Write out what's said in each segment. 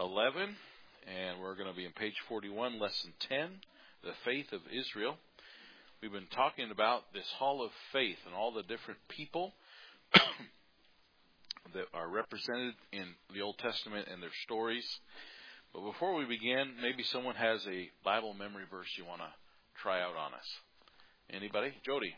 11, and we're going to be on page 41, lesson 10, the faith of Israel. We've been talking about this hall of faith and all the different people that are represented in the Old Testament and their stories. But before we begin, maybe someone has a Bible memory verse you want to try out on us. Anybody? Jody.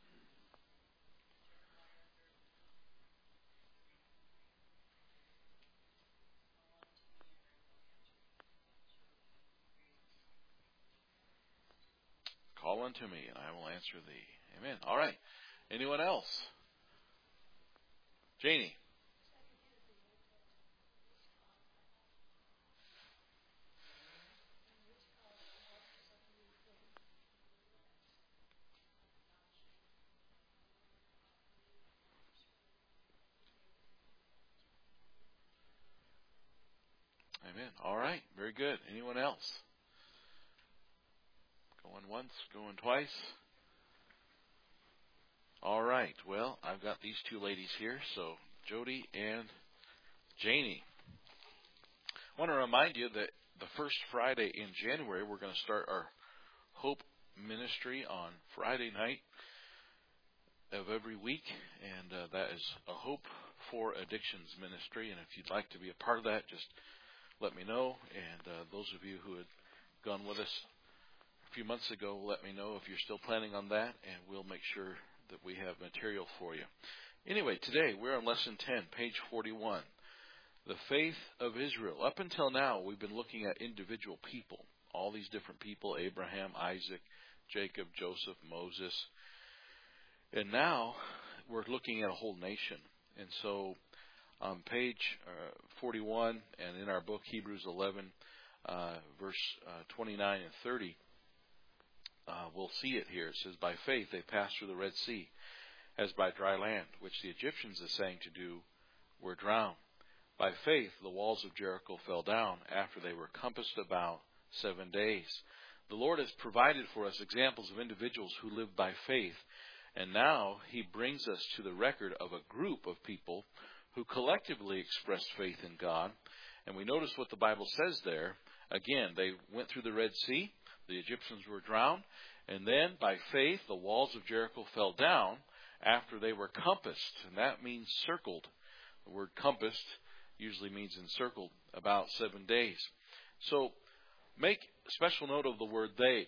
Call unto me, and I will answer thee. Amen. All right. Anyone else? Janie. Amen. All right. Very good. Anyone else? Going once, going twice. All right. Well, I've got these two ladies here, so Jody and Janie. I want to remind you that the first Friday in January, we're going to start our Hope Ministry on Friday night of every week, and that is a Hope for Addictions ministry. And if you'd like to be a part of that, just let me know. And those of you who had gone with us a few months ago, let me know if you're still planning on that, and we'll make sure that we have material for you. Anyway, today we're on lesson 10, page 41, the faith of Israel. Up until now, we've been looking at individual people, all these different people, Abraham, Isaac, Jacob, Joseph, Moses. And now we're looking at a whole nation. And so on page 41 and in our book, Hebrews 11, verse 29 and 30, we'll see it here. It says, by faith they passed through the Red Sea as by dry land, which the Egyptians, essaying to do, were drowned. By faith the walls of Jericho fell down after they were compassed about 7 days. The Lord has provided for us examples of individuals who lived by faith, and now He brings us to the record of a group of people who collectively expressed faith in God. And we notice what the Bible says there. Again, they went through the Red Sea. The Egyptians were drowned. And then, by faith, the walls of Jericho fell down after they were compassed. And that means circled. The word compassed usually means encircled, about 7 days. So, make special note of the word they.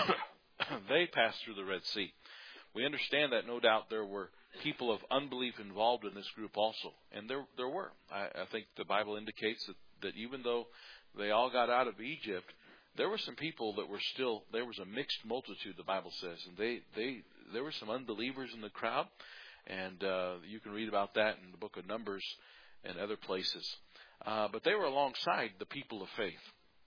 They passed through the Red Sea. We understand that no doubt there were people of unbelief involved in this group also. And there were. I think the Bible indicates that even though they all got out of Egypt, there were some people that were still, there was a mixed multitude, the Bible says. And there were some unbelievers in the crowd. And you can read about that in the book of Numbers and other places. But they were alongside the people of faith.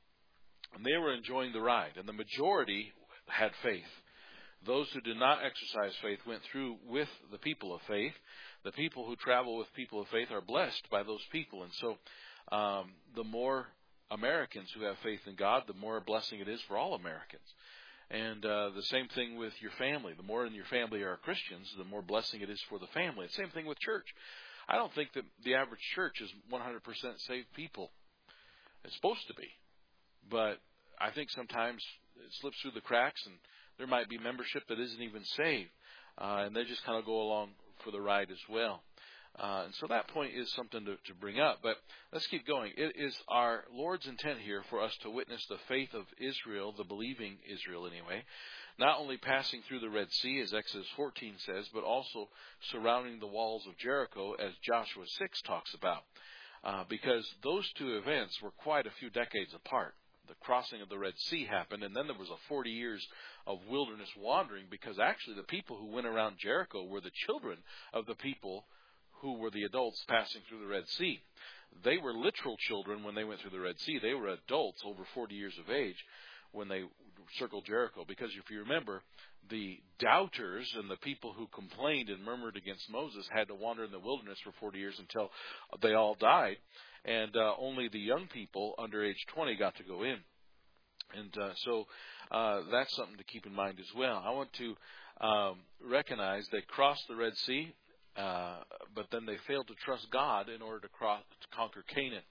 And they were enjoying the ride. And the majority had faith. Those who did not exercise faith went through with the people of faith. The people who travel with people of faith are blessed by those people. And so the more Americans who have faith in God, the more a blessing it is for all Americans. And the same thing with your family. The more in your family are Christians, the more blessing it is for the family. The same thing with church. I don't think that the average church is 100% saved people. It's supposed to be. But I think sometimes it slips through the cracks, and there might be membership that isn't even saved. And they just kind of go along for the ride as well. And so that point is something to bring up. But let's keep going. It is our Lord's intent here for us to witness the faith of Israel, the believing Israel anyway, not only passing through the Red Sea, as Exodus 14 says, but also surrounding the walls of Jericho, as Joshua 6 talks about. Because those two events were quite a few decades apart. The crossing of the Red Sea happened, and then there was a 40 years of wilderness wandering, because actually the people who went around Jericho were the children of the people who were the adults passing through the Red Sea. They were literal children when they went through the Red Sea. They were adults over 40 years of age when they circled Jericho. Because if you remember, the doubters and the people who complained and murmured against Moses had to wander in the wilderness for 40 years until they all died. And only the young people under age 20 got to go in. And so that's something to keep in mind as well. I want to recognize they crossed the Red Sea, but then they failed to trust God in order to conquer Canaan.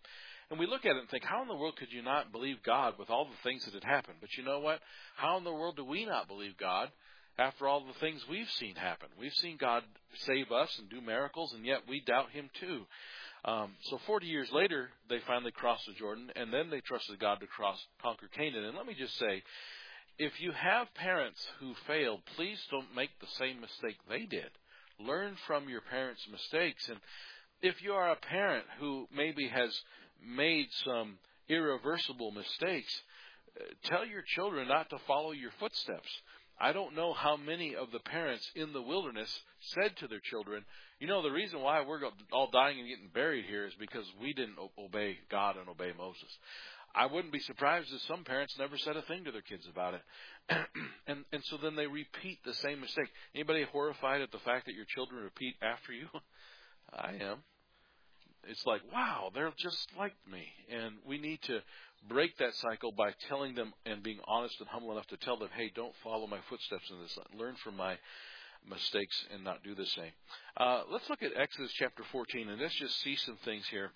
And we look at it and think, how in the world could you not believe God with all the things that had happened? But you know what? How in the world do we not believe God after all the things we've seen happen? We've seen God save us and do miracles, and yet we doubt Him too. So 40 years later, they finally crossed the Jordan, and then they trusted God to conquer Canaan. And let me just say, if you have parents who failed, please don't make the same mistake they did. Learn from your parents' mistakes. And if you are a parent who maybe has made some irreversible mistakes, tell your children not to follow your footsteps. I don't know how many of the parents in the wilderness said to their children, you know, the reason why we're all dying and getting buried here is because we didn't obey God and obey Moses. I wouldn't be surprised if some parents never said a thing to their kids about it. and so then they repeat the same mistake. Anybody horrified at the fact that your children repeat after you? I am. It's like, wow, they're just like me. And we need to break that cycle by telling them and being honest and humble enough to tell them, hey, don't follow my footsteps in this. Learn from my mistakes and not do the same. Let's look at Exodus chapter 14, and let's just see some things here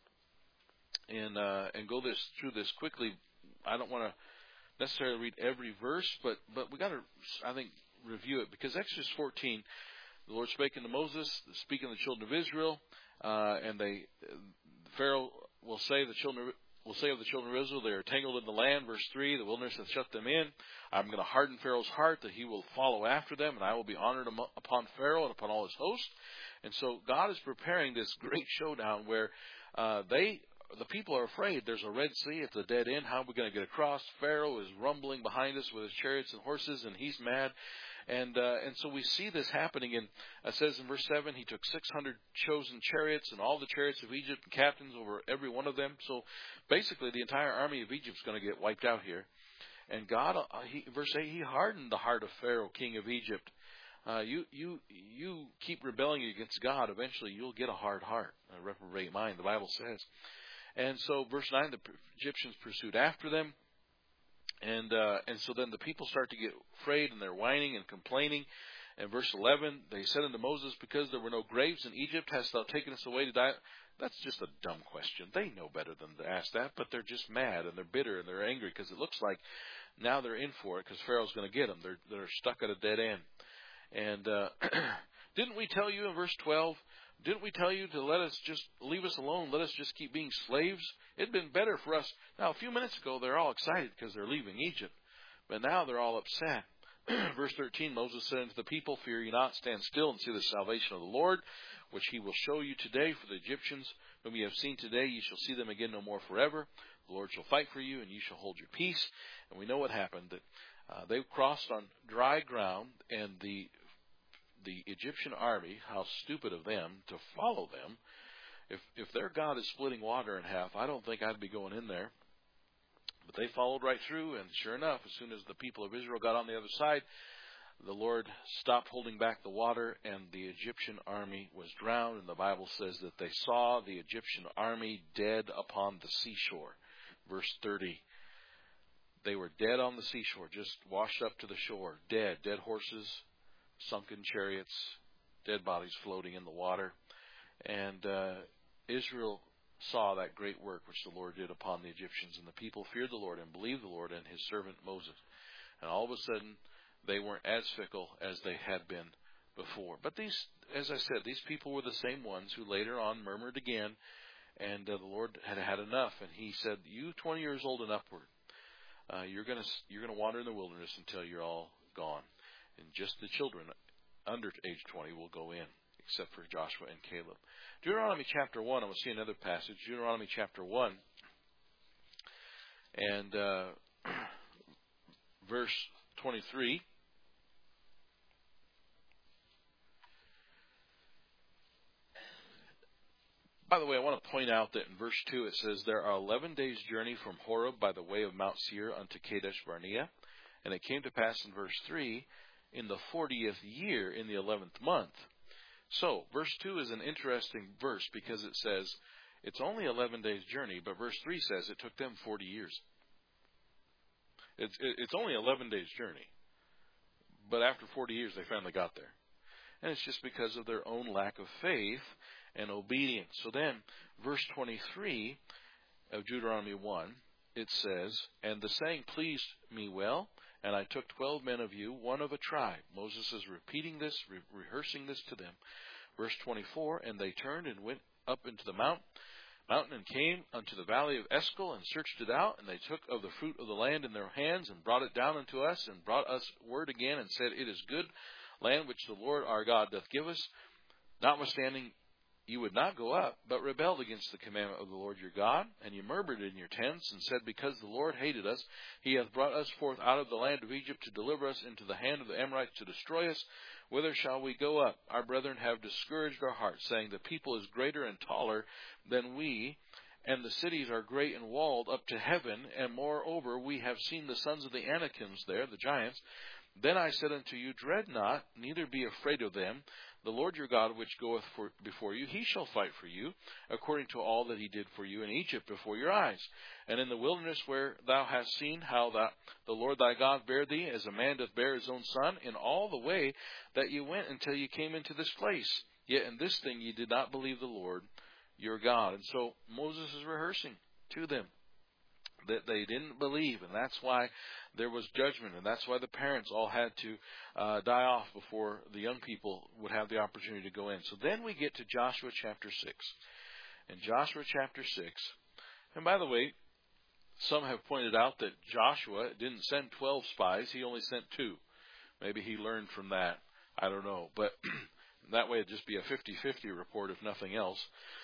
and go through this quickly. I don't want to necessarily read every verse, but we got to, I think, review it, because Exodus 14, the Lord spake unto Moses, speaking to the children of Israel, and Pharaoh will say of the children of Israel, they are tangled in the land. Verse 3, the wilderness hath shut them in. I'm going to harden Pharaoh's heart that he will follow after them, and I will be honored upon Pharaoh and upon all his host. And so God is preparing this great showdown where the people are afraid. There's a Red Sea. It's a dead end. How are we going to get across? Pharaoh is rumbling behind us with his chariots and horses, and he's mad. And so we see this happening. And it says in verse 7, he took 600 chosen chariots and all the chariots of Egypt and captains over every one of them. So basically the entire army of Egypt is going to get wiped out here. And God, verse 8, he hardened the heart of Pharaoh, king of Egypt. You keep rebelling against God, eventually you'll get a hard heart, a reprobate mind, the Bible says. And so verse 9, the Egyptians pursued after them. And so then the people start to get afraid, and they're whining and complaining. And verse 11, they said unto Moses, because there were no graves in Egypt, hast thou taken us away to die? That's just a dumb question. They know better than to ask that, but they're just mad, and they're bitter, and they're angry, because it looks like now they're in for it, because Pharaoh's going to get them. They're stuck at a dead end. And didn't we tell you in verse 12, didn't we tell you to leave us alone, let us just keep being slaves? It'd been better for us. Now, a few minutes ago, they're all excited because they're leaving Egypt. But now they're all upset. Verse 13, Moses said unto the people, fear ye not, stand still and see the salvation of the Lord, which he will show you today. For the Egyptians whom ye have seen today, ye shall see them again no more forever. The Lord shall fight for you, and ye shall hold your peace. And we know what happened, that they crossed on dry ground, and the Egyptian army, how stupid of them to follow them. If their God is splitting water in half, I don't think I'd be going in there. But they followed right through, and sure enough, as soon as the people of Israel got on the other side, the Lord stopped holding back the water, and the Egyptian army was drowned. And the Bible says that they saw the Egyptian army dead upon the seashore. Verse 30. They were dead on the seashore, just washed up to the shore, dead horses, sunken chariots, dead bodies floating in the water. And Israel saw that great work which the Lord did upon the Egyptians, and the people feared the Lord and believed the Lord and his servant Moses. And all of a sudden, they weren't as fickle as they had been before. But these, as I said, these people were the same ones who later on murmured again, and the Lord had had enough, and he said, you 20 years old and upward, you're going to wander in the wilderness until you're all gone. And just the children under age 20 will go in, except for Joshua and Caleb. Deuteronomy chapter 1, I will see another passage. Deuteronomy chapter 1 and verse 23. By the way, I want to point out that in verse 2 it says, there are 11 days' journey from Horeb by the way of Mount Seir unto Kadesh Barnea. And it came to pass in verse 3, in the 40th year, in the 11th month. So, verse 2 is an interesting verse because it says it's only 11 days' journey, but verse 3 says it took them 40 years. It's only 11 days' journey, but after 40 years they finally got there. And it's just because of their own lack of faith and obedience. So then, verse 23, of Deuteronomy 1, it says, "And the saying pleased me well, and I took 12 men of you, one of a tribe." Moses is repeating this, rehearsing this to them. Verse 24, "And they turned and went up into the mountain, and came unto the valley of Eshcol, and searched it out. And they took of the fruit of the land in their hands, and brought it down unto us, and brought us word again, and said, It is good land which the Lord our God doth give us. Notwithstanding, you would not go up, but rebelled against the commandment of the Lord your God. And you murmured in your tents, and said, Because the Lord hated us, he hath brought us forth out of the land of Egypt to deliver us into the hand of the Amorites to destroy us. Whither shall we go up? Our brethren have discouraged our hearts, saying, The people is greater and taller than we, and the cities are great and walled up to heaven. And moreover, we have seen the sons of the Anakims there, the giants. Then I said unto you, Dread not, neither be afraid of them. The Lord your God, which goeth before you, he shall fight for you, according to all that he did for you in Egypt before your eyes. And in the wilderness where thou hast seen how the Lord thy God bare thee, as a man doth bear his own son, in all the way that ye went until ye came into this place. Yet in this thing ye did not believe the Lord your God." And so Moses is rehearsing to them that they didn't believe, and that's why there was judgment, and that's why the parents all had to die off before the young people would have the opportunity to go in. So then we get to Joshua chapter 6. In Joshua chapter 6, and by the way, some have pointed out that Joshua didn't send 12 spies, he only sent 2. Maybe he learned from that. I don't know. But that way it'd just be a 50-50 report if nothing else.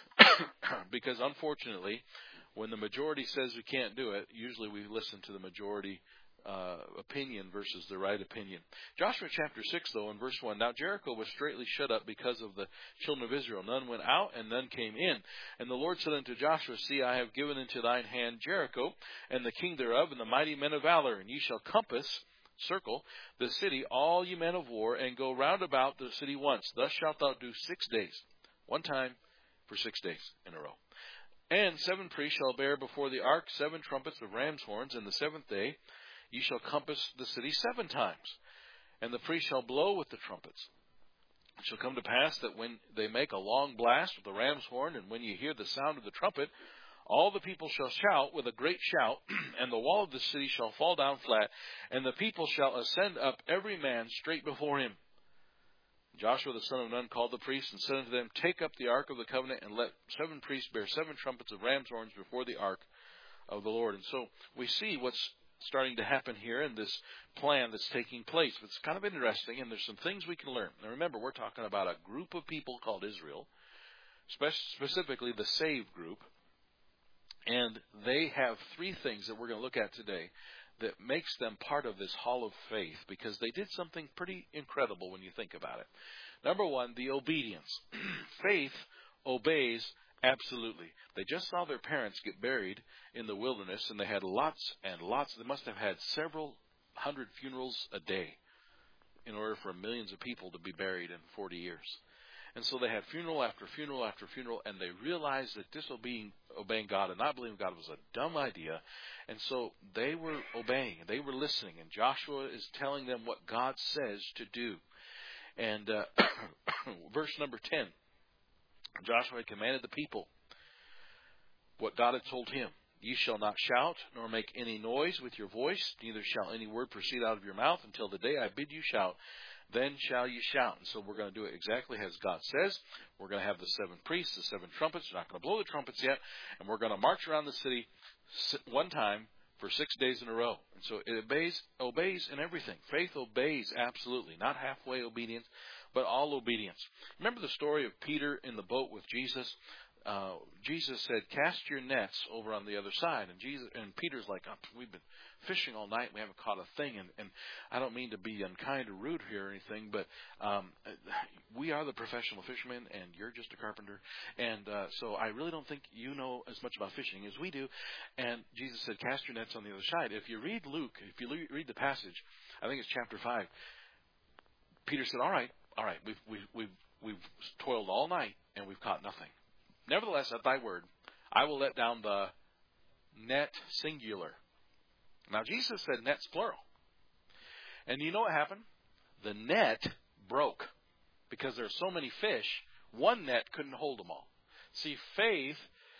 Because unfortunately, when the majority says we can't do it, usually we listen to the majority opinion versus the right opinion. Joshua chapter 6, though, in verse 1, "Now Jericho was straitly shut up because of the children of Israel. None went out, and none came in. And the Lord said unto Joshua, See, I have given into thine hand Jericho, and the king thereof, and the mighty men of valor. And ye shall circle the city, all ye men of war, and go round about the city once. Thus shalt thou do 6 days, one time for 6 days in a row. And 7 priests shall bear before the ark 7 trumpets of ram's horns, and the 7th day ye shall compass the city 7 times. And the priests shall blow with the trumpets. It shall come to pass that when they make a long blast with the ram's horn, and when ye hear the sound of the trumpet, all the people shall shout with a great shout, and the wall of the city shall fall down flat, and the people shall ascend up every man straight before him. Joshua the son of Nun called the priests, and said unto them, Take up the ark of the covenant, and let 7 priests bear 7 trumpets of ram's horns before the ark of the Lord." And so we see what's starting to happen here in this plan that's taking place. It's kind of interesting, and there's some things we can learn. Now remember, we're talking about a group of people called Israel, specifically the saved group, and they have 3 things that we're going to look at today that makes them part of this hall of faith, because they did something pretty incredible when you think about it. Number 1, the obedience. Faith obeys absolutely. They just saw their parents get buried in the wilderness, and they had lots and lots. They must have had several hundred funerals a day in order for millions of people to be buried in 40 years. And so they had funeral after funeral after funeral, and they realized that obeying God and not believing God was a dumb idea. And so they were obeying, and they were listening, and Joshua is telling them what God says to do. And verse number 10, Joshua had commanded the people what God had told him. "Ye shall not shout, nor make any noise with your voice, neither shall any word proceed out of your mouth until the day I bid you shout. Then shall you shout." And so we're going to do it exactly as God says. We're going to have the 7 priests, the 7 trumpets. We're not going to blow the trumpets yet. And we're going to march around the city one time for 6 days in a row. And so it obeys in everything. Faith obeys absolutely. Not halfway obedience, but all obedience. Remember the story of Peter in the boat with Jesus? Jesus said, "Cast your nets over on the other side." And Peter's like, "We've been fishing all night. We haven't caught a thing." And I don't mean to be unkind or rude here or anything, but we are the professional fishermen, and you're just a carpenter. And so I really don't think you know as much about fishing as we do. And Jesus said, "Cast your nets on the other side." If you read Luke, if you read the passage, I think it's chapter 5. Peter said, "All right, we've toiled all night and we've caught nothing. Nevertheless, at thy word, I will let down the net singular." Now, Jesus said nets plural. And you know what happened? The net broke. Because there are so many fish, one net couldn't hold them all. See, faith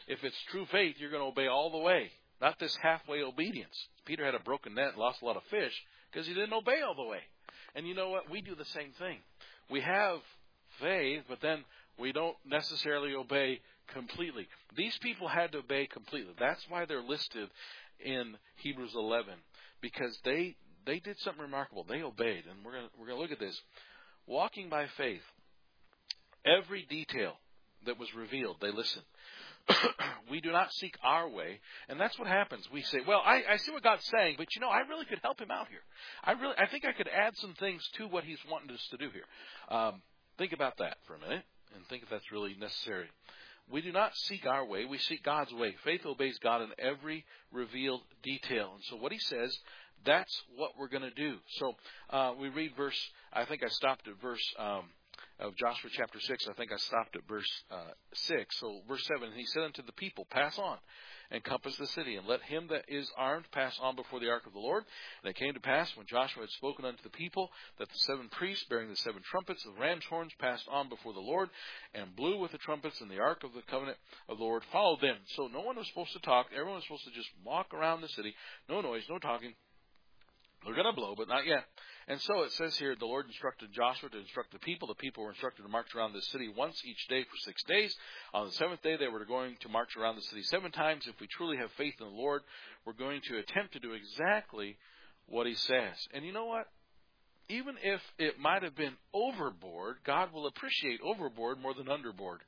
if it's true faith, you're going to obey all the way, not this halfway obedience. Peter had a broken net and lost a lot of fish because he didn't obey all the way. And you know what? We do the same thing. We have faith, but then we don't necessarily obey completely. These people had to obey completely. That's why they're listed in Hebrews 11, because they did something remarkable. They obeyed, and we're going to look at this. Walking by faith, every detail that was revealed, they listened. We do not seek our way, and that's what happens. We say, well, I see what God's saying, but I really could help him out here. I think I could add some things to what he's wanting us to do here. Think about that for a minute, and think if that's really necessary. We do not seek our way, we seek God's way. Faith obeys God in every revealed detail. And so what he says, that's what we're going to do. So we read I think I stopped at verse of Joshua chapter 6. I think I stopped at verse 6. So verse 7, he said unto the people, pass on, and compass the city, and let him that is armed pass on before the ark of the Lord. And it came to pass, when Joshua had spoken unto the people, that the 7 priests, bearing the 7 trumpets of ram's horns, passed on before the Lord, and blew with the trumpets, and the ark of the covenant of the Lord followed them. So no one was supposed to talk. Everyone was supposed to just walk around the city. No noise, no talking. They're going to blow, but not yet. And so it says here, the Lord instructed Joshua to instruct the people. The people were instructed to march around the city once each day for 6 days. On the 7th day, they were going to march around the city 7 times. If we truly have faith in the Lord, we're going to attempt to do exactly what he says. And you know what? Even if it might have been overboard, God will appreciate overboard more than underboard.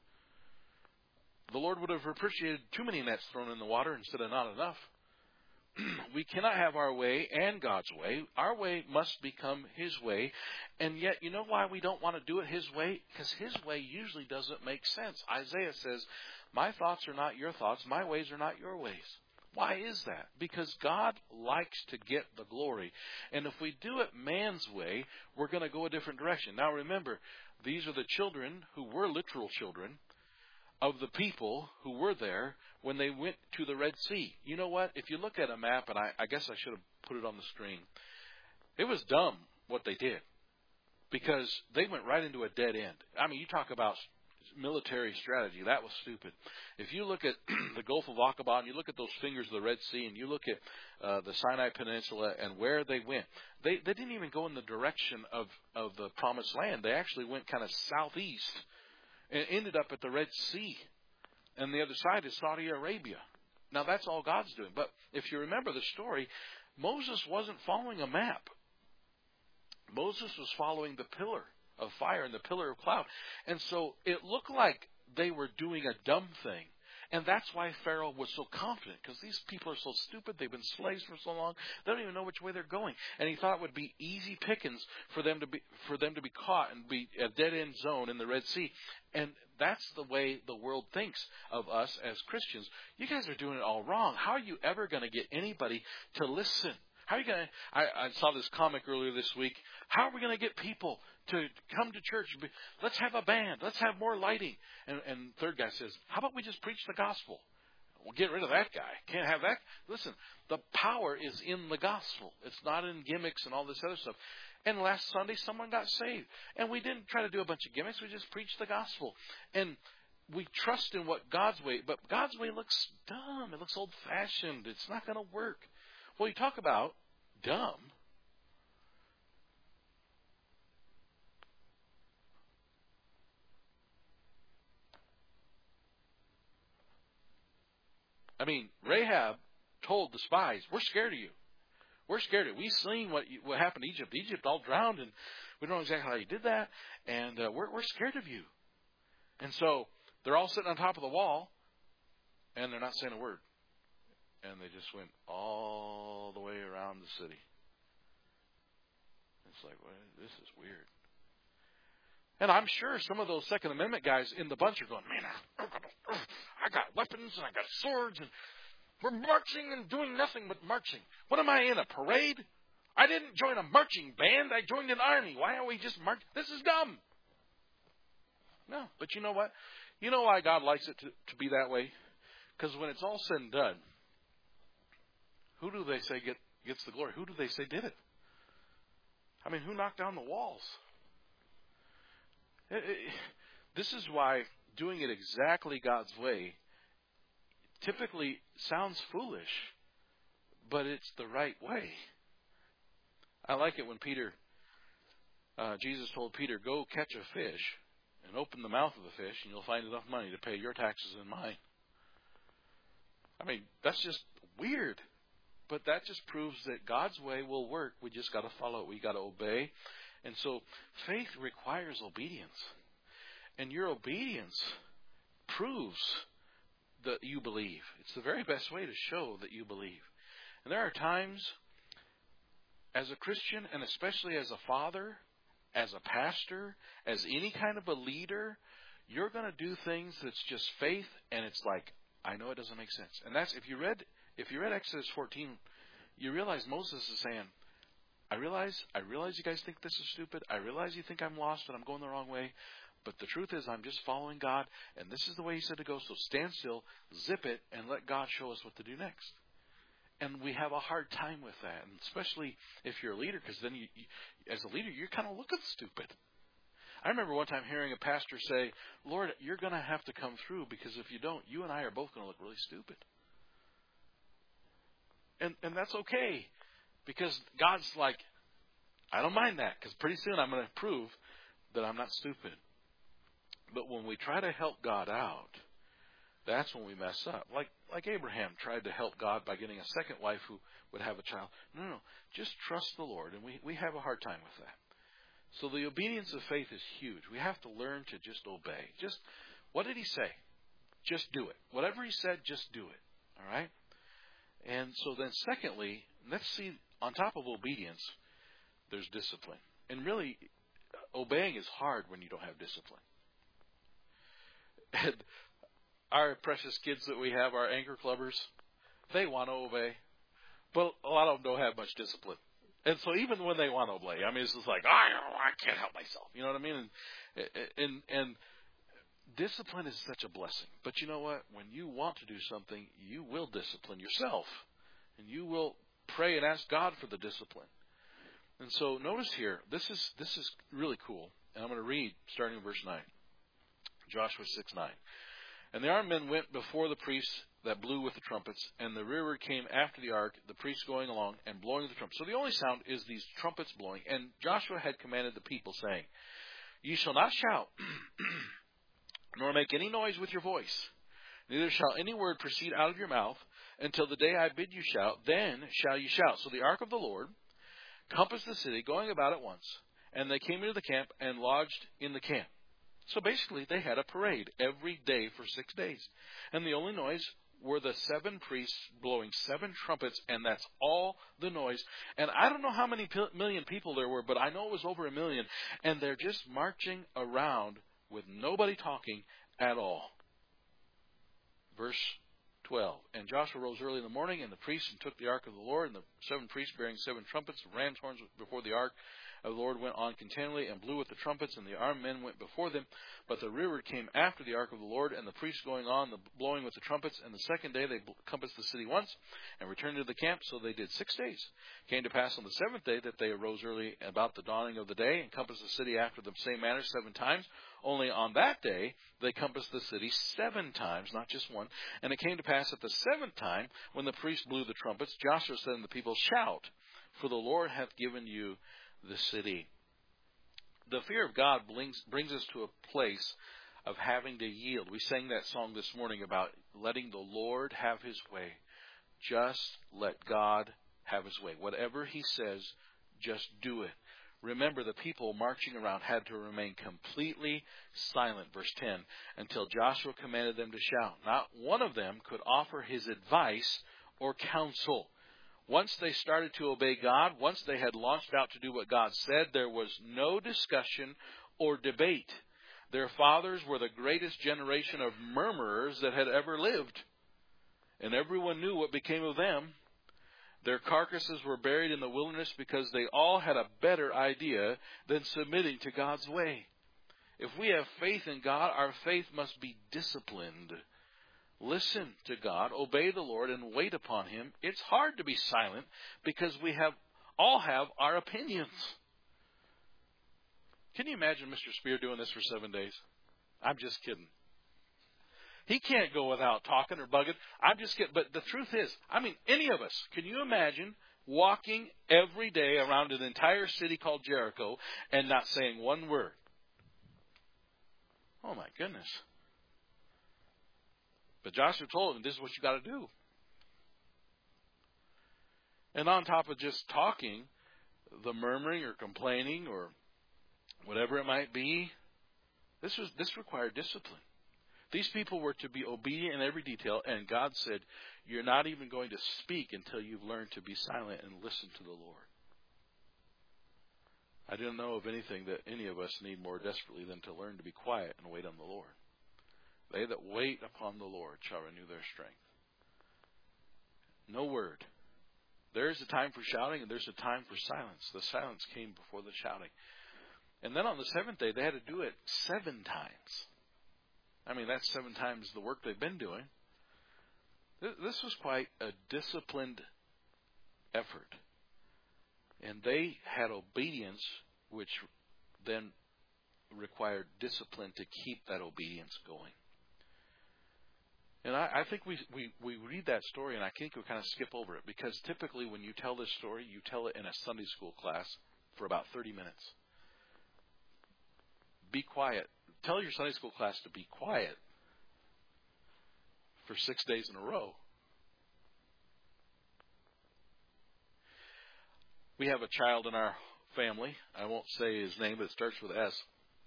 The Lord would have appreciated too many nets thrown in the water instead of not enough. We cannot have our way and God's way. Our way must become his way. And yet, you know why we don't want to do it his way? Because his way usually doesn't make sense. Isaiah says, my thoughts are not your thoughts. My ways are not your ways. Why is that? Because God likes to get the glory. And if we do it man's way, we're going to go a different direction. Now remember, these are the children who were literal children of the people who were there when they went to the Red Sea. You know what? If you look at a map, and I guess I should have put it on the screen, it was dumb what they did, because they went right into a dead end. I mean, you talk about military strategy. That was stupid. If you look at the Gulf of Aqaba, and you look at those fingers of the Red Sea, and you look at the Sinai Peninsula and where they went, they didn't even go in the direction of the Promised Land. They actually went kind of southeast and ended up at the Red Sea. And the other side is Saudi Arabia. Now, that's all God's doing. But if you remember the story, Moses wasn't following a map. Moses was following the pillar of fire and the pillar of cloud. And so it looked like they were doing a dumb thing. And that's why Pharaoh was so confident, because these people are so stupid. They've been slaves for so long. They don't even know which way they're going. And he thought it would be easy pickings for them to be caught and be a dead-end zone in the Red Sea. And that's the way the world thinks of us as Christians. You guys are doing it all wrong. How are you ever going to get anybody to listen? How are you going to? I saw this comic earlier this week. How are we going to get people to come to church? Let's have a band. Let's have more lighting. And third guy says, how about we just preach the gospel? We'll get rid of that guy. Can't have that. Listen, the power is in the gospel. It's not in gimmicks and all this other stuff. And last Sunday, someone got saved. And we didn't try to do a bunch of gimmicks. We just preached the gospel. And we trust in what God's way. But God's way looks dumb. It looks old-fashioned. It's not going to work. Well, you talk about dumb. I mean, Rahab told the spies, we're scared of you. We're scared of you. We've seen what happened to Egypt. Egypt all drowned, and we don't know exactly how you did that, and we're scared of you. And so they're all sitting on top of the wall, and they're not saying a word. And they just went all the way around the city. It's like, well, this is weird. And I'm sure some of those Second Amendment guys in the bunch are going, man, I got weapons and I got swords and we're marching and doing nothing but marching. What am I in, a parade? I didn't join a marching band. I joined an army. Why don't we just march? This is dumb. No, but you know what? You know why God likes it to be that way? Because when it's all said and done, who do they say gets the glory? Who do they say did it? I mean, who knocked down the walls? This is why doing it exactly God's way typically sounds foolish, but it's the right way. I like it when Jesus told Peter, go catch a fish and open the mouth of the fish, and you'll find enough money to pay your taxes and mine. I mean, that's just weird. But that just proves that God's way will work. We just got to follow it. We got to obey. And so faith requires obedience. And your obedience proves that you believe. It's the very best way to show that you believe. And there are times as a Christian, and especially as a father, as a pastor, as any kind of a leader, you're going to do things that's just faith, and it's like, I know it doesn't make sense. And that's, if you read Exodus 14, you realize Moses is saying, I realize you guys think this is stupid. I realize you think I'm lost and I'm going the wrong way. But the truth is I'm just following God, and this is the way He said to go. So stand still, zip it, and let God show us what to do next. And we have a hard time with that, and especially if you're a leader, because then you, as a leader, you're kind of looking stupid. I remember one time hearing a pastor say, Lord, you're going to have to come through, because if you don't, you and I are both going to look really stupid. And that's okay, because God's like, I don't mind that, because pretty soon I'm going to prove that I'm not stupid. But when we try to help God out, that's when we mess up. Like Abraham tried to help God by getting a second wife who would have a child. No. Just trust the Lord. And we have a hard time with that. So the obedience of faith is huge. We have to learn to just obey. What did He say? Just do it. Whatever He said, just do it. All right? And so then secondly, let's see, on top of obedience, there's discipline. And really, obeying is hard when you don't have discipline. And our precious kids that we have, our anchor clubbers, they want to obey. But a lot of them don't have much discipline. And so even when they want to obey, I mean, it's just like, I can't help myself. You know what I mean? And discipline is such a blessing. But you know what? When you want to do something, you will discipline yourself. And you will pray and ask God for the discipline. And so notice here, this is really cool. And I'm going to read starting in verse 9. Joshua 6:9. And the armed men went before the priests that blew with the trumpets, and the rearward came after the ark, the priests going along and blowing the trumpets. So the only sound is these trumpets blowing. And Joshua had commanded the people, saying, Ye shall not shout, nor make any noise with your voice. Neither shall any word proceed out of your mouth until the day I bid you shout. Then shall you shout. So the ark of the Lord compassed the city, going about at once. And they came into the camp and lodged in the camp. So basically, they had a parade every day for 6 days. And the only noise were the 7 priests blowing 7 trumpets, and that's all the noise. And I don't know how many million people there were, but I know it was over 1 million. And they're just marching around with nobody talking at all. Verse 12. And Joshua rose early in the morning, and the priests and took the ark of the Lord, and the 7 priests bearing 7 trumpets, ram's horns before the ark. The Lord went on continually and blew with the trumpets, and the armed men went before them. But the rearward came after the ark of the Lord, and the priests going on, the blowing with the trumpets. And the second day they compassed the city once, and returned to the camp. So they did 6 days. It came to pass on the 7th day that they arose early about the dawning of the day, and compassed the city after the same manner 7 times. Only on that day they compassed the city 7 times, not just one. And it came to pass at the 7th time, when the priests blew the trumpets, Joshua said unto the people, Shout, for the Lord hath given you the city. The fear of God brings us to a place of having to yield. We sang that song this morning about letting the Lord have His way. Just let God have His way. Whatever He says, just do it. Remember, the people marching around had to remain completely silent, verse 10, until Joshua commanded them to shout. Not one of them could offer his advice or counsel. Once they started to obey God, once they had launched out to do what God said, there was no discussion or debate. Their fathers were the greatest generation of murmurers that had ever lived. And everyone knew what became of them. Their carcasses were buried in the wilderness because they all had a better idea than submitting to God's way. If we have faith in God, our faith must be disciplined. Listen to God, obey the Lord, and wait upon Him. It's hard to be silent because we all have our opinions. Can you imagine Mr. Spear doing this for 7 days? I'm just kidding. He can't go without talking or bugging. I'm just kidding. But the truth is, I mean, any of us, can you imagine walking every day around an entire city called Jericho and not saying one word? Oh, my goodness. But Joshua told him, this is what you got to do. And on top of just talking, the murmuring or complaining or whatever it might be, this required discipline. These people were to be obedient in every detail, and God said, you're not even going to speak until you've learned to be silent and listen to the Lord. I don't know of anything that any of us need more desperately than to learn to be quiet and wait on the Lord. They that wait upon the Lord shall renew their strength. No word. There is a time for shouting and there's a time for silence. The silence came before the shouting. And then on the seventh day, they had to do it 7 times. I mean, that's 7 times the work they've been doing. This was quite a disciplined effort. And they had obedience, which then required discipline to keep that obedience going. And I think we read that story, and I think we kind of skip over it, because typically when you tell this story, you tell it in a Sunday school class for about 30 minutes. Be quiet. Tell your Sunday school class to be quiet for 6 days in a row. We have a child in our family. I won't say his name, but it starts with S.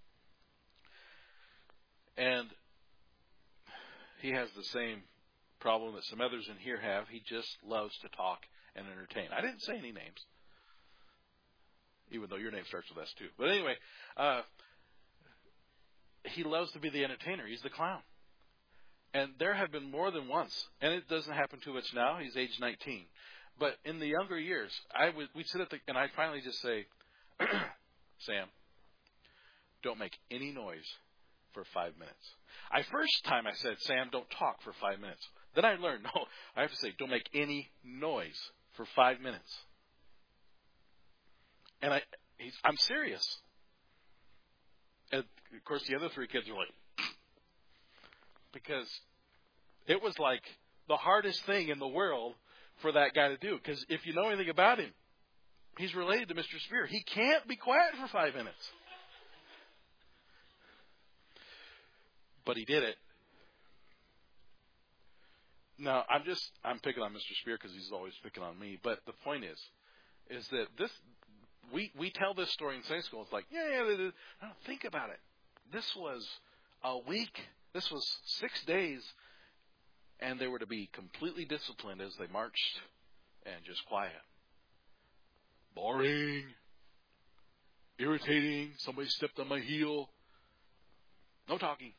And he has the same problem that some others in here have. He just loves to talk and entertain. I didn't say any names, even though your name starts with S too. But anyway, he loves to be the entertainer. He's the clown. And there have been more than once, and it doesn't happen too much now. He's age 19. But in the younger years, we'd sit and I'd finally just say, Sam, don't make any noise for 5 minutes. First time I said, Sam, don't talk for 5 minutes. Then I learned, no, I have to say, don't make any noise for 5 minutes. And I'm serious. And of course, the other 3 kids are like, because it was like the hardest thing in the world for that guy to do. Because if you know anything about him, he's related to Mr. Spear. He can't be quiet for 5 minutes. But he did it. Now, I'm picking on Mr. Spear because he's always picking on me. But the point is that we tell this story in Sunday school. It's like, yeah. Think about it. This was a week. This was 6 days. And they were to be completely disciplined as they marched and just quiet. Boring. Irritating. Somebody stepped on my heel. No talking.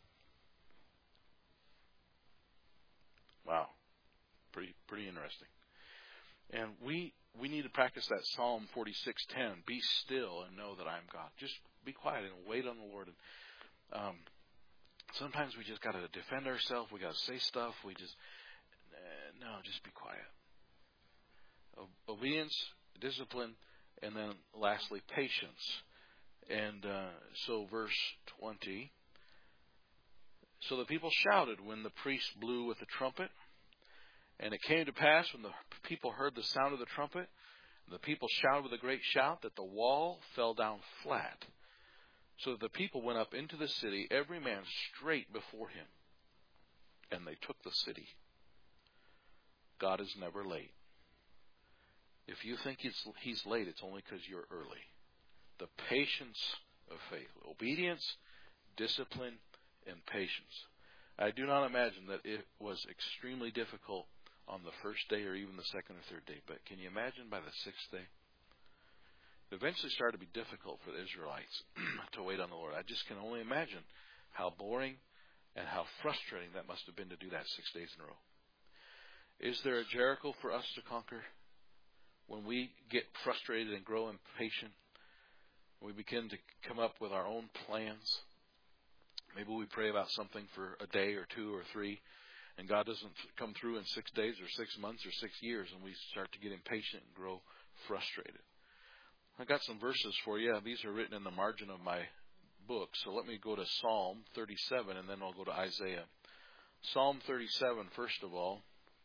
Wow. Pretty interesting. And we need to practice that Psalm 46:10. Be still and know that I am God. Just be quiet and wait on the Lord. And sometimes we just got to defend ourselves. We got to say stuff. Just be quiet. Obedience, discipline, and then lastly, patience. And so verse 20. So the people shouted when the priest blew with the trumpet. And it came to pass when the people heard the sound of the trumpet, the people shouted with a great shout that the wall fell down flat. So the people went up into the city, every man straight before him. And they took the city. God is never late. If you think he's late, it's only because you're early. The patience of faith. Obedience, discipline, and patience. I do not imagine that it was extremely difficult on the first day or even the second or third day. But can you imagine by the 6th day? It eventually started to be difficult for the Israelites to wait on the Lord. I just can only imagine how boring and how frustrating that must have been to do that 6 days in a row. Is there a Jericho for us to conquer? When we get frustrated and grow impatient, we begin to come up with our own plans. Maybe we pray about something for a day or 2 or 3, and God doesn't come through in 6 days or 6 months or 6 years, and we start to get impatient and grow frustrated. I got some verses for you. These are written in the margin of my book, so let me go to Psalm 37, and then I'll go to Isaiah Psalm 37, first of all.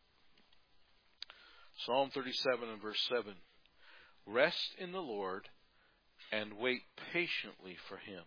Psalm 37 and verse 7. Rest in the Lord and wait patiently for Him.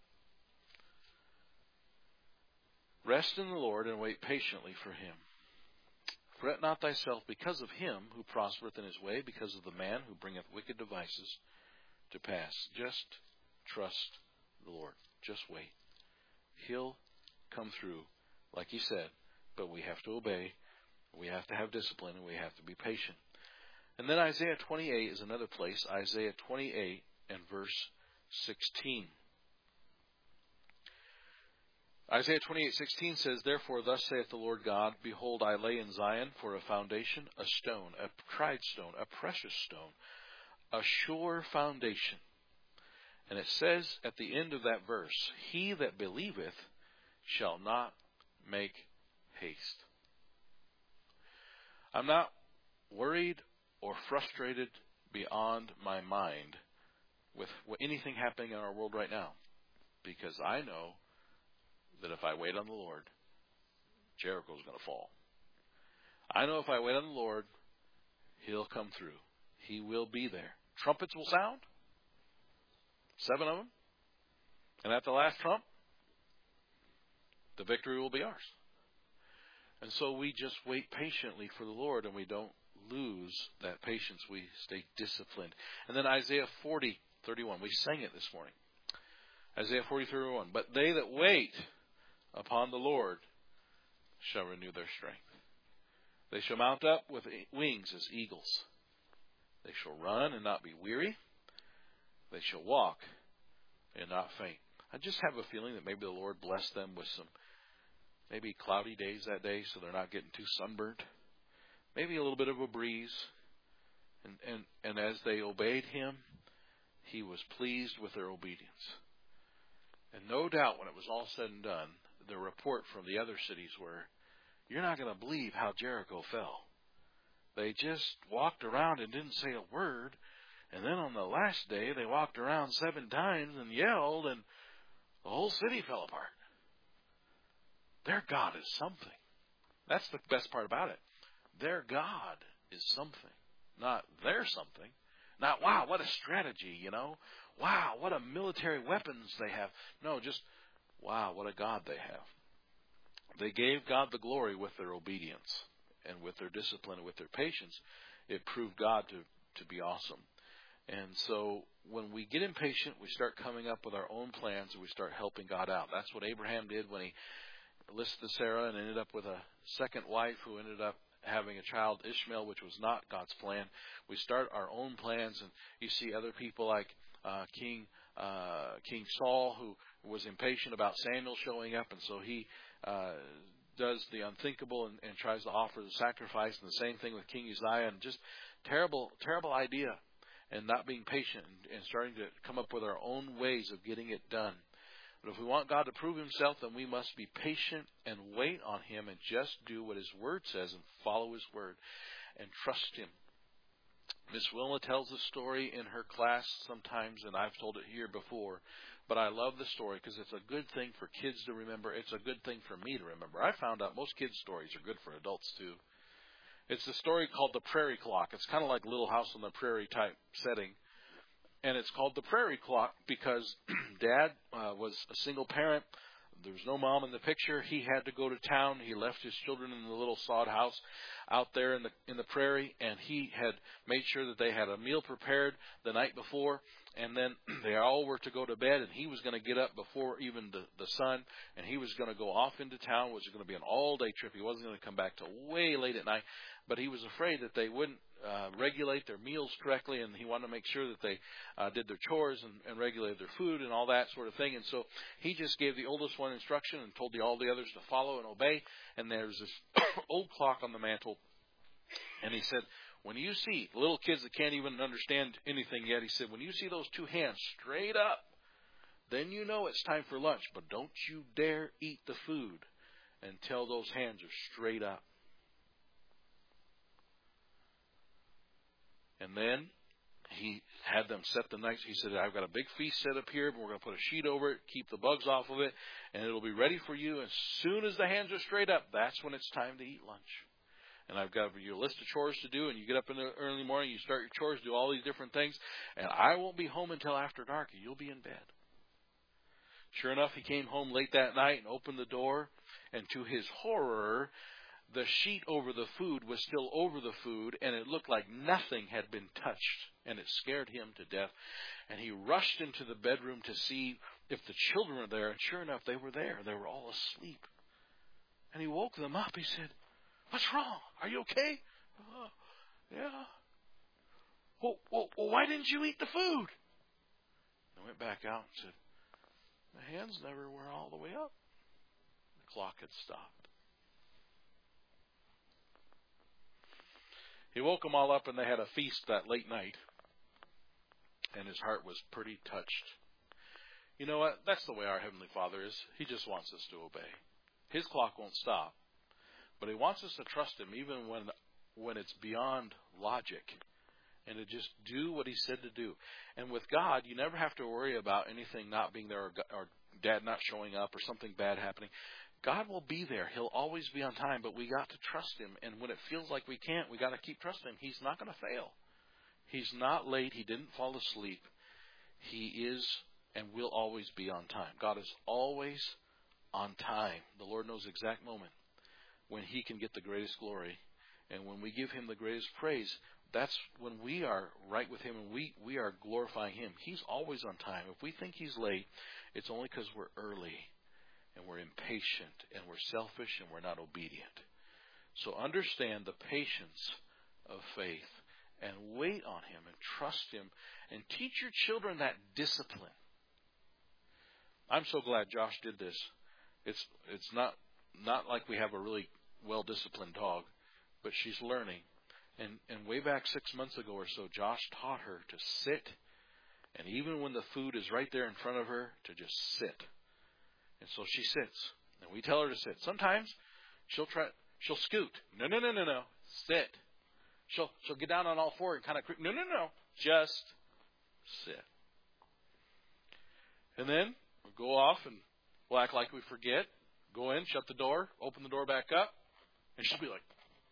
Rest in the Lord and wait patiently for Him. Fret not thyself because of him who prospereth in his way, because of the man who bringeth wicked devices to pass. Just trust the Lord. Just wait. He'll come through, like He said, but we have to obey. We have to have discipline, and we have to be patient. And then Isaiah 28 is another place. Isaiah 28 and verse 16. Isaiah 28:16 says, Therefore thus saith the Lord God, Behold, I lay in Zion for a foundation, a stone, a tried stone, a precious stone, a sure foundation. And it says at the end of that verse, He that believeth shall not make haste. I'm not worried or frustrated beyond my mind with anything happening in our world right now, because I know that if I wait on the Lord, Jericho's going to fall. I know if I wait on the Lord, He'll come through. He will be there. Trumpets will sound. 7 of them. And at the last trump, the victory will be ours. And so we just wait patiently for the Lord, and we don't lose that patience. We stay disciplined. And then Isaiah 40:31. We sang it this morning. Isaiah 40:31. But they that wait upon the Lord shall renew their strength. They shall mount up with wings as eagles. They shall run and not be weary. They shall walk and not faint. I just have a feeling that maybe the Lord blessed them with some maybe cloudy days that day, so they're not getting too sunburned. Maybe a little bit of a breeze. And as they obeyed Him, He was pleased with their obedience. And no doubt when it was all said and done, the report from the other cities were, you're not going to believe how Jericho fell. They just walked around and didn't say a word. And then on the last day, they walked around 7 times and yelled, and the whole city fell apart. Their God is something. That's the best part about it. Their God is something. Not their something. Not, wow, what a strategy, you know. Wow, what a military weapons they have. No, just, wow, what a God they have. They gave God the glory with their obedience and with their discipline and with their patience. It proved God to be awesome. And so when we get impatient, we start coming up with our own plans and we start helping God out. That's what Abraham did when he listened to Sarah and ended up with a second wife who ended up having a child, Ishmael, which was not God's plan. We start our own plans, and you see other people like King Saul, who was impatient about Samuel showing up, and so he does the unthinkable and tries to offer the sacrifice. And the same thing with King Uzziah, and just terrible idea, and not being patient and starting to come up with our own ways of getting it done. But if we want God to prove Himself, then we must be patient and wait on Him and just do what His Word says and follow His Word and trust Him. Miss Wilma tells the story in her class sometimes, and I've told it here before, but I love the story because it's a good thing for kids to remember. It's a good thing for me to remember. I found out most kids' stories are good for adults too. It's a story called The Prairie Clock. It's kind of like Little House on the Prairie type setting. And it's called The Prairie Clock because Dad was a single parent. There was no mom in the picture. He had to go to town. He left his children in the little sod house out there in the prairie, and he had made sure that they had a meal prepared the night before, and then they all were to go to bed, and he was going to get up before even the sun, and he was going to go off into town, which was going to be an all-day trip. He wasn't going to come back till way late at night, but he was afraid that they wouldn't regulate their meals correctly, and he wanted to make sure that they did their chores and regulated their food and all that sort of thing. And so he just gave the oldest one instruction and told all the others to follow and obey. And there's this old clock on the mantle, and he said, when you see little kids that can't even understand anything yet, he said, when you see those 2 hands straight up, then you know it's time for lunch. But don't you dare eat the food until those hands are straight up. And then he had them set the night. He said, I've got a big feast set up here, but we're going to put a sheet over it, keep the bugs off of it, and it'll be ready for you. As soon as the hands are straight up, that's when it's time to eat lunch. And I've got your list of chores to do, and you get up in the early morning, you start your chores, do all these different things, and I won't be home until after dark, and you'll be in bed. Sure enough, he came home late that night and opened the door, and to his horror, the sheet over the food was still over the food, and it looked like nothing had been touched, and it scared him to death. And he rushed into the bedroom to see if the children were there, and sure enough, they were there. They were all asleep. And he woke them up. He said, "What's wrong? Are you okay?" "Yeah." Well, why didn't you eat the food?" I went back out and said, "The hands never were all the way up." The clock had stopped. He woke them all up, and they had a feast that late night. And his heart was pretty touched. You know what? That's the way our Heavenly Father is. He just wants us to obey. His clock won't stop. But He wants us to trust Him even when it's beyond logic. And to just do what He said to do. And with God, you never have to worry about anything not being there or Dad not showing up or something bad happening. God will be there. He'll always be on time, but we got to trust Him. And when it feels like we can't, we got to keep trusting Him. He's not going to fail. He's not late. He didn't fall asleep. He is and will always be on time. God is always on time. The Lord knows the exact moment when He can get the greatest glory. And when we give Him the greatest praise, that's when we are right with Him and we are glorifying Him. He's always on time. If we think He's late, it's only because we're early. And we're impatient, and we're selfish, and we're not obedient. So understand the patience of faith, and wait on Him, and trust Him, and teach your children that discipline. I'm so glad Josh did this. It's not like we have a really well-disciplined dog, but she's learning. And way back 6 months ago or so, Josh taught her to sit, and even when the food is right there in front of her, to just sit. And so she sits, and we tell her to sit. Sometimes she'll scoot. No. Sit. She'll get down on all four and kind of creep. No. Just sit. And then we'll go off and we'll act like we forget. Go in, shut the door, open the door back up, and she'll be like.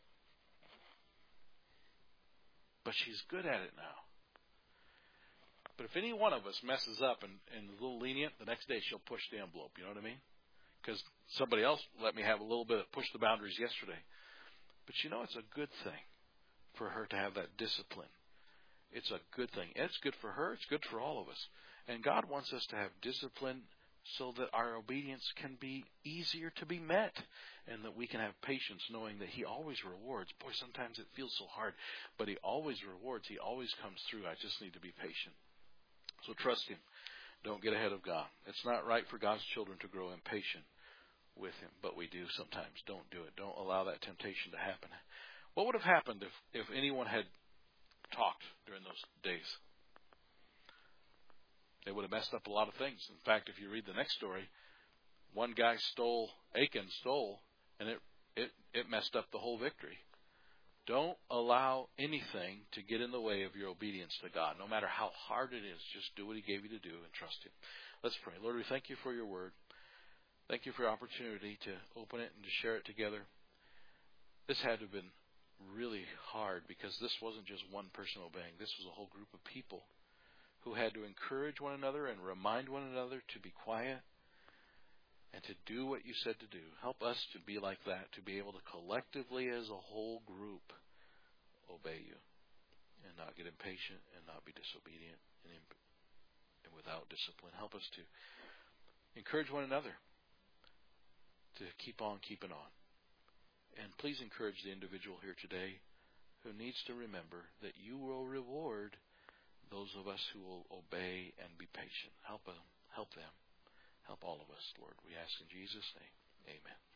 But she's good at it now. But if any one of us messes up and is a little lenient, the next day she'll push the envelope. You know what I mean? Because somebody else let me have a little bit of push the boundaries yesterday. But you know, it's a good thing for her to have that discipline. It's a good thing. It's good for her. It's good for all of us. And God wants us to have discipline so that our obedience can be easier to be met and that we can have patience knowing that He always rewards. Boy, sometimes it feels so hard, but He always rewards. He always comes through. I just need to be patient. So trust Him. Don't get ahead of God. It's not right for God's children to grow impatient with Him, but we do sometimes. Don't do it. Don't allow that temptation to happen. What would have happened if anyone had talked during those days? They would have messed up a lot of things. In fact, if you read the next story, one guy Achan stole, and it messed up the whole victory. Don't allow anything to get in the way of your obedience to God. No matter how hard it is, just do what He gave you to do and trust Him. Let's pray. Lord, we thank You for Your word. Thank You for your opportunity to open it and to share it together. This had to have been really hard because this wasn't just one person obeying. This was a whole group of people who had to encourage one another and remind one another to be quiet and to do what You said to do. Help us to be like that, to be able to collectively as a whole group obey You and not get impatient and not be disobedient and without discipline. Help us to encourage one another to keep on keeping on. And please encourage the individual here today who needs to remember that You will reward those of us who will obey and be patient. Help them. Help all of us, Lord. We ask in Jesus' name. Amen.